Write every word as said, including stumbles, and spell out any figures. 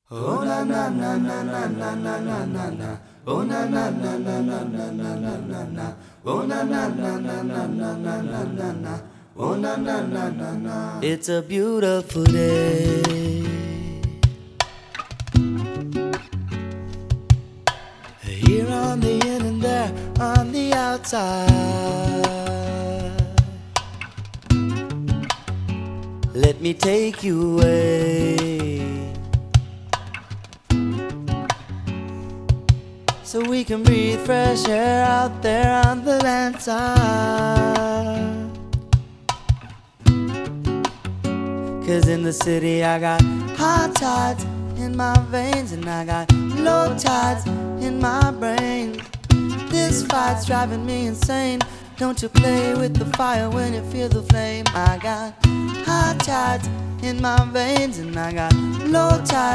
Oh na na na na na na na na na na. Oh na na na na na na na na na na. Oh na na na na na na na na na na. Oh na na na na na. It's a beautiful day. Here on the in and there on the outside. Let me take you away, so we can breathe fresh air out there on the land side. 'Cause in the city I got high tides in my veins, and I got low tides in my brain. This fight's driving me insane. Don't you play with the fire when you feel the flame. I got high tides in my veins, and I got low tides